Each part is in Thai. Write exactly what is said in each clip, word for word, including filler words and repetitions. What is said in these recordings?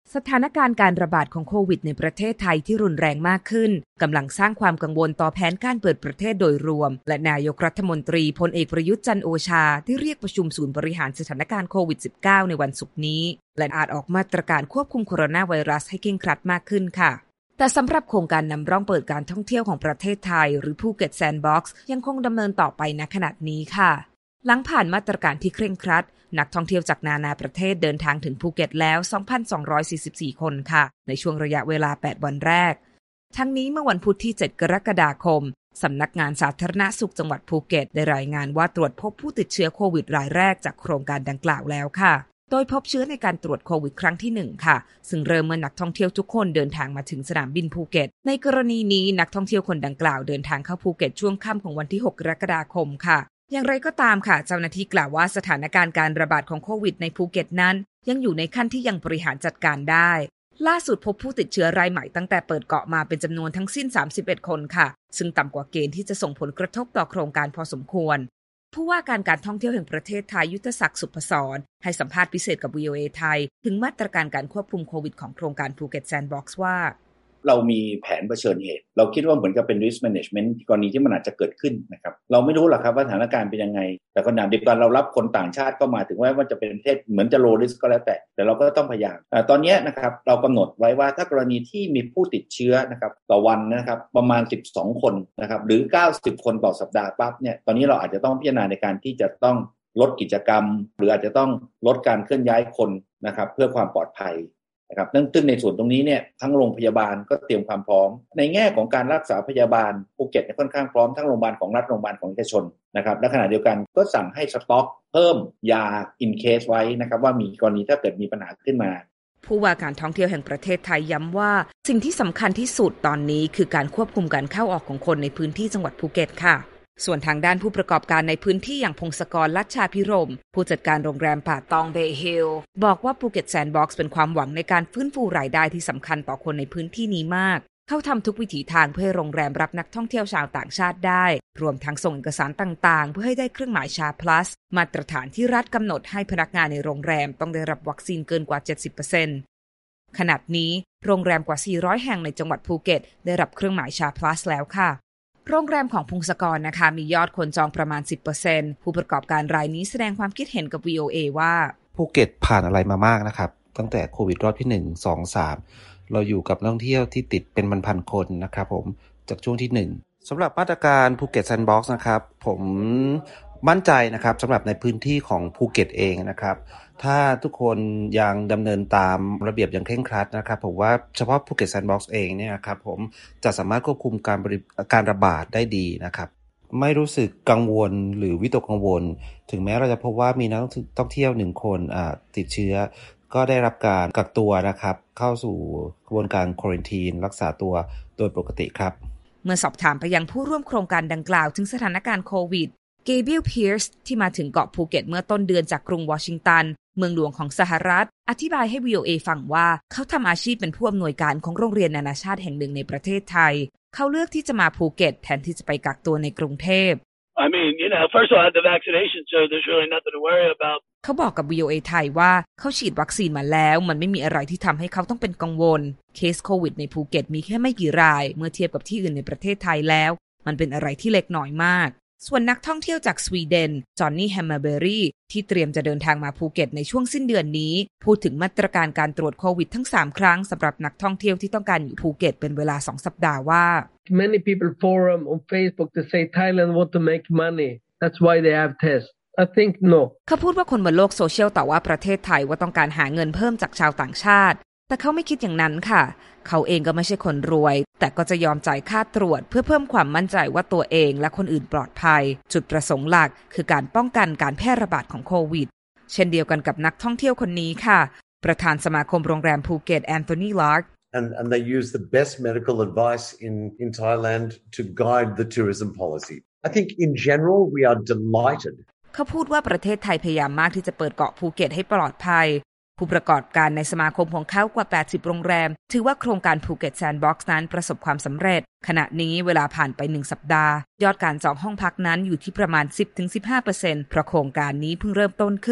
สถานการณ์การระบาดของโควิดในประเทศไทยที่รุนแรงมากขึ้นกำลังสร้างความกังวลต่อแผนการเปิดประเทศโดยรวมและนายกรัฐมนตรีพลเอกประยุทธ์จันทร์โอชาที่เรียกประชุมศูนย์บริหารสถานการณ์โควิด สิบเก้า ในวันศุกร์นี้และอาจออกมาตรการควบคุมโคโรนาไวรัสให้เคร่งครัดมากขึ้นค่ะแต่สำหรับโครงการนำร่องเปิดการท่องเที่ยวของประเทศไทยหรือภูเก็ตแซนด์บ็อกซ์ยังคงดำเนินต่อไปณขณะนี้ค่ะหลังผ่านมาตรการที่เคร่งครัดนักท่องเที่ยวจากนานาประเทศเดินทางถึงภูเก็ตแล้ว สองพันสองร้อยสี่สิบสี่ คนค่ะในช่วงระยะเวลาแปดวันแรกทั้งนี้เมื่อวันพุธที่เจ็ดกรกฎาคมสำนักงานสาธารณสุขจังหวัดภูเก็ตได้รายงานว่าตรวจพบผู้ติดเชื้อโควิดรายแรกจากโครงการดังกล่าวแล้วค่ะโดยพบเชื้อในการตรวจโควิดครั้งที่หนึ่งค่ะซึ่งเริ่มเมื่อนักท่องเที่ยวทุกคนเดินทางมาถึงสนามบินภูเก็ตในกรณีนี้นักท่องเที่ยวคนดังกล่าวเดินทางเข้าภูเก็ตช่วงค่ำของวันที่หกกรกฎาคมค่ะอย่างไรก็ตามค่ะเจ้าหน้าที่กล่าวว่าสถานการณ์การระบาดของโควิดในภูเก็ตนั้นยังอยู่ในขั้นที่ยังบริหารจัดการได้ล่าสุดพบผู้ติดเชื้อรายใหม่ตั้งแต่เปิดเกาะมาเป็นจำนวนทั้งสิ้นสามสิบเอ็ดคนค่ะซึ่งต่ำกว่าเกณฑ์ที่จะส่งผลกระทบต่อโครงการพอสมควรผู้ว่าการการท่องเที่ยวแห่งประเทศไทยยุทธศักดิ์สุพศรให้สัมภาษณ์พิเศษกับ วี โอ เอ ไทยถึงมาตรการการควบคุมโควิดของโครงการภูเก็ตแซนด์บ็อกซ์ว่าเรามีแผนเผชิญเหตุเราคิดว่าเหมือนกับเป็น risk management กรณีที่มันอาจจะเกิดขึ้นนะครับเราไม่รู้หรอกครับว่าสถานการณ์เป็นยังไงแต่ขณะเดียวกันเรารับคนต่างชาติเข้ามาถึงแม้ว่าจะเป็นประเทศเหมือนจะ low risk ก็แล้วแต่แต่เราก็ต้องพยายามตอนนี้นะครับเรากำหนดไว้ว่าถ้ากรณีที่มีผู้ติดเชื้อนะครับต่อวันนะครับประมาณสิบสองคนนะครับหรือเก้าสิบคนต่อสัปดาห์ปั๊บเนี่ยตอนนี้เราอาจจะต้องพิจารณาในการที่จะต้องลดกิจกรรมหรืออาจจะต้องลดการเคลื่อนย้ายคนนะครับเพื่อความปลอดภัยนะครับซึ่งในส่วนตรงนี้เนี่ยทั้งโรงพยาบาลก็เตรียมความพร้อมในแง่ของการรักษาพยาบาลภูเก็ตค่อนข้างพร้อมทั้งโรงพยาบาลของรัฐโรงพยาบาลของเอกชนนะครับและขณะเดียวกันก็สั่งให้สต็อกเพิ่มยา in case ไว้นะครับว่ามีกรณีถ้าเกิดมีปัญหาขึ้นมาผู้ว่าการท่องเที่ยวแห่งประเทศไทยย้ำว่าสิ่งที่สำคัญที่สุดตอนนี้คือการควบคุมการเข้าออกของคนในพื้นที่จังหวัดภูเก็ตค่ะส่วนทางด้านผู้ประกอบการในพื้นที่อย่างพงศกร ลัชชาภิรมย์ผู้จัดการโรงแรมป่าตองเบย์ฮิลล์บอกว่าภูเก็ตแซนด์บ็อกซ์เป็นความหวังในการฟื้นฟูรายได้ที่สำคัญต่อคนในพื้นที่นี้มากเขาทำทุกวิถีทางเพื่อให้โรงแรมรับนักท่องเที่ยวชาวต่างชาติได้รวมทั้งส่งเอกสารต่างๆเพื่อให้ได้เครื่องหมายชา plus มาตรฐานที่รัฐกำหนดให้พนักงานในโรงแรมต้องได้รับวัคซีนเกินกว่า เจ็ดสิบเปอร์เซ็นต์ ขณะนี้โรงแรมกว่าสี่ร้อยแห่งในจังหวัดภูเก็ตได้รับเครื่องหมายชา plus แล้วค่ะโรงแรมของพงศกรนะคะมียอดคนจองประมาณ สิบเปอร์เซ็นต์ ผู้ประกอบการรายนี้แสดงความคิดเห็นกับ วี โอ เอ ว่าภูเก็ตผ่านอะไรมามากนะครับตั้งแต่โควิดรอบที่หนึ่ง สอง สามเราอยู่กับนักท่องเที่ยวที่ติดเป็นพันๆคนนะครับผมจากช่วงที่หนึ่งสำหรับมาตรการภูเก็ตแซนด์บ็อกซ์นะครับผมมั่นใจนะครับสำหรับในพื้นที่ของภูเก็ตเองนะครับถ้าทุกคนยังดำเนินตามระเบียบอย่างเคร่งครัดนะครับผมว่าเฉพาะภูเก็ตแซนด์บ็อกซ์เองเนี่ยครับผมจะสามารถควบคุมการการระบาดได้ดีนะครับไม่รู้สึกกังวลหรือวิตกกังวลถึงแม้เราจะพบว่ามีนักท่องเที่ยวหนึ่งคนอ่าติดเชื้อก็ได้รับการกักตัวนะครับเข้าสู่กระบวนการควอรันทีนรักษาตัวโดยปกติครับเมื่อสอบถามไปยังผู้ร่วมโครงการดังกล่าวถึงสถานการณ์โควิดเกเบรียล เพียร์สที่มาถึงเกาะภูเก็ตเมื่อต้นเดือนจากกรุงวอชิงตันเมืองหลวงของสหรัฐอธิบายให้ วี โอ เอ ฟังว่าเขาทำอาชีพเป็นผู้อำนวยการของโรงเรียนนานาชาติแห่งหนึ่งในประเทศไทยเขาเลือกที่จะมาภูเก็ตแทนที่จะไปกักตัวในกรุงเทพ I mean, you know, first of all, I had the vaccination, so there's really nothing to worry about. เขาบอกกับ วี โอ เอ ไทยว่าเขาฉีดวัคซีนมาแล้วมันไม่มีอะไรที่ทำให้เขาต้องเป็นกังวลเคสโควิดในภูเก็ตมีแค่ไม่กี่รายเมื่อเทียบกับที่อื่นในประเทศไทยแล้วมันเป็นอะไรที่เล็กน้อยมากส่วนนักท่องเที่ยวจากสวีเดนจอห์นนี่แฮมเมอร์เบอรี่ที่เตรียมจะเดินทางมาภูเก็ตในช่วงสิ้นเดือนนี้พูดถึงมาตรการการตรวจโควิดทั้งสามครั้งสำหรับนักท่องเที่ยวที่ต้องการอยู่ภูเก็ตเป็นเวลาสองสัปดาห์ว่า Many people forum on Facebook to say Thailand want to make money that's why they have tests I think no เขาพูดว่าคนบนโลกโซเชียลต่อว่าประเทศไทยว่าต้องการหาเงินเพิ่มจากชาวต่างชาติแต่เขาไม่คิดอย่างนั้นค่ะเขาเองก็ไม่ใช่คนรวยแต่ก็จะยอมจ่ายค่าตรวจเพื่อเพิ่มความมั่นใจว่าตัวเองและคนอื่นปลอดภัยจุดประสงค์หลักคือการป้องกันการแพร่ระบาดของโควิดเช่นเดียวกันกับนักท่องเที่ยวคนนี้ค่ะประธานสมาคมโรงแรมภูเก็ตแอนโทนีลาร์ก and and they use the best medical advice in in Thailand to guide the tourism policy I think in general we are delighted เขาพูดว่าประเทศไทยพยายามมากที่จะเปิดเกาะภูเก็ตให้ปลอดภัยผู้ประกอบการในสมาคมของเขากว่าแปดสิบโรงแรมถือว่าโครงการภูเก็ตแซนด์บ็อกซ์นั้นประสบความสำเร็จขณะนี้เวลาผ่านไปหนึ่งสัปดาห์ยอดการจองห้องพักนั้นอยู่ที่ประมาณ สิบถึงสิบห้าเปอร์เซ็นต์ เพราะโครงการนี้เพิ่งเริ่มต้นขึ้น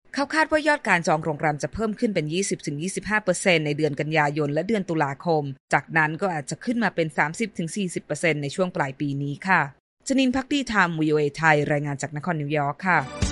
เขาคาดว่ายอดการจองโรงแรมจะเพิ่มขึ้นเป็น ยี่สิบถึงยี่สิบห้าเปอร์เซ็นต์ ในเดือนกันยายนและเดือนตุลาคมจากนั้นก็อาจจะขึ้นมาเป็น สามสิบถึงสี่สิบเปอร์เซ็นต์ ในช่วงปลายปีนี้ค่ะชนินภักดีธรรม วี โอ เอ ไทยรายงานจากนครนิวยอร์กค่ะ